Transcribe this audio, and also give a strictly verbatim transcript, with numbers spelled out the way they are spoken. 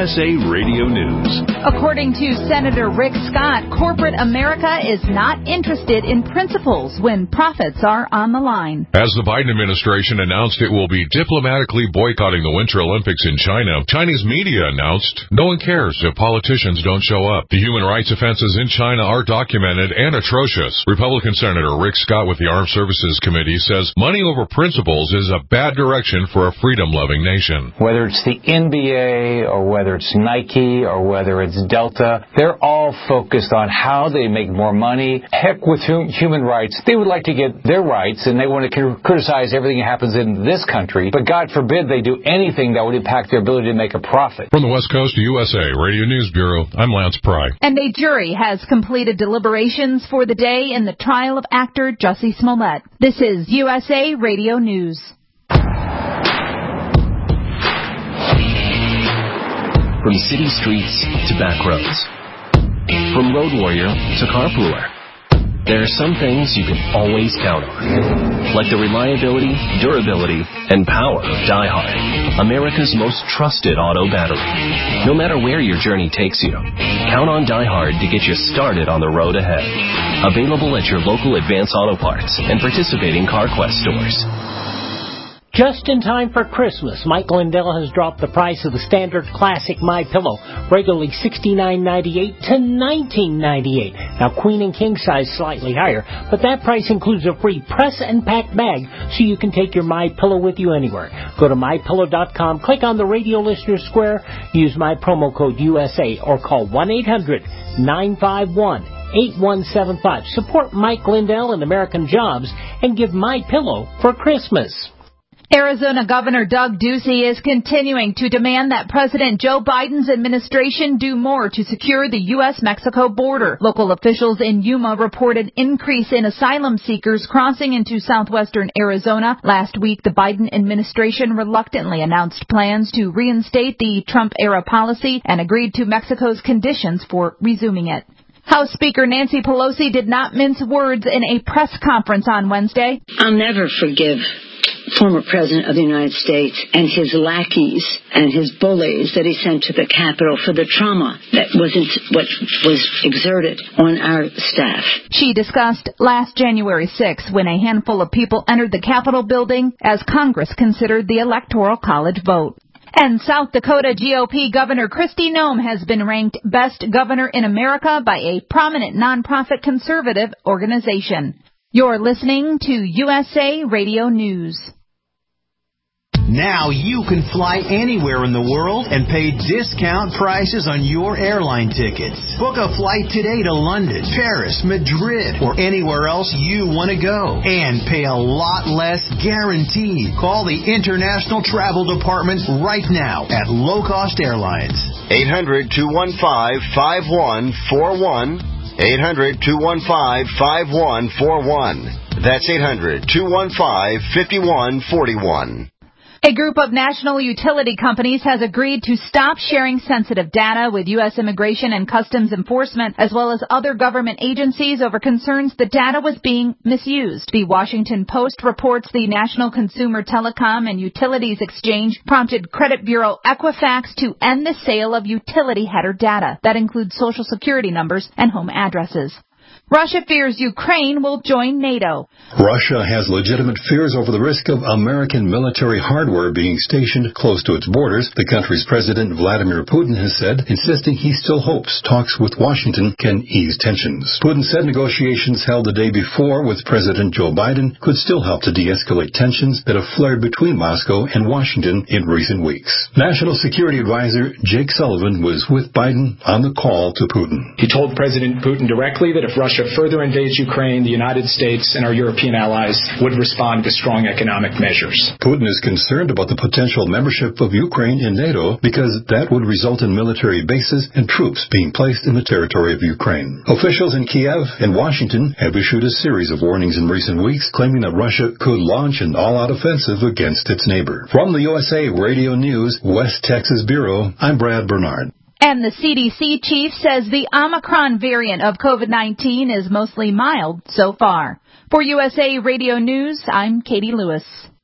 S A Radio News. According to Senator Rick Scott, corporate America is not interested in principles when profits are on the line. As the Biden administration announced it will be diplomatically boycotting the Winter Olympics in China, Chinese media announced no one cares if politicians don't show up. The human rights offenses in China are documented and atrocious. Republican Senator Rick Scott with the Armed Services Committee says money over principles is a bad direction for a freedom-loving nation. Whether it's the N B A or whether it's Nike or whether it's Delta, they're all focused on how they make more money. Heck with human rights. They would like to get their rights, and they want to criticize everything that happens in this country, but God forbid they do anything that would impact their ability to make a profit. From the West Coast to U S A Radio News Bureau, I'm Lance Pry. And a jury has completed deliberations for the day in the trial of actor Jussie Smollett. This is U S A Radio News. From city streets to back roads. From road warrior to carpooler. There are some things you can always count on. Like the reliability, durability, and power of DieHard, America's most trusted auto battery. No matter where your journey takes you, count on DieHard to get you started on the road ahead. Available at your local Advance Auto Parts and participating CarQuest stores. Just in time for Christmas, Mike Lindell has dropped the price of the standard classic MyPillow, regularly sixty-nine ninety-eight to nineteen ninety-eight. Now, queen and king size slightly higher, but that price includes a free press and pack bag, so you can take your MyPillow with you anywhere. Go to my pillow dot com, click on the radio listener square, use my promo code U S A, or call one eight hundred nine five one eight one seven five. Support Mike Lindell and American jobs, and give MyPillow for Christmas. Arizona Governor Doug Ducey is continuing to demand that President Joe Biden's administration do more to secure the U S Mexico border. Local officials in Yuma report an increase in asylum seekers crossing into southwestern Arizona. Last week, the Biden administration reluctantly announced plans to reinstate the Trump-era policy and agreed to Mexico's conditions for resuming it. House Speaker Nancy Pelosi did not mince words in a press conference on Wednesday. I'll never forgive former President of the United States and his lackeys and his bullies that he sent to the Capitol for the trauma that wasn't what was exerted on our staff. She discussed last January sixth when a handful of people entered the Capitol building as Congress considered the Electoral College vote. And South Dakota G O P Governor Kristi Noem has been ranked Best Governor in America by a prominent nonprofit conservative organization. You're listening to U S A Radio News. Now you can fly anywhere in the world and pay discount prices on your airline tickets. Book a flight today to London, Paris, Madrid, or anywhere else you want to go. And pay a lot less guaranteed. Call the International Travel Department right now at Low Cost Airlines. eight hundred two one five five one four one. eight hundred two one five five one four one. That's eight hundred two one five five one four one. A group of national utility companies has agreed to stop sharing sensitive data with U S Immigration and Customs Enforcement as well as other government agencies over concerns the data was being misused. The Washington Post reports the National Consumer Telecom and Utilities Exchange prompted credit bureau Equifax to end the sale of utility header data. That includes Social Security numbers and home addresses. Russia fears Ukraine will join NATO. Russia has legitimate fears over the risk of American military hardware being stationed close to its borders, the country's President Vladimir Putin has said, insisting he still hopes talks with Washington can ease tensions. Putin said negotiations held the day before with President Joe Biden could still help to de-escalate tensions that have flared between Moscow and Washington in recent weeks. National Security Advisor Jake Sullivan was with Biden on the call to Putin. He told President Putin directly that if Russia further invades Ukraine, the United States and our European allies would respond to strong economic measures. Putin is concerned about the potential membership of Ukraine in NATO because that would result in military bases and troops being placed in the territory of Ukraine. Officials in Kiev and Washington have issued a series of warnings in recent weeks claiming that Russia could launch an all-out offensive against its neighbor. From the U S A Radio News West Texas Bureau, I'm Brad Bernard. And the C D C chief says the Omicron variant of COVID nineteen is mostly mild so far. For U S A Radio News, I'm Katie Lewis.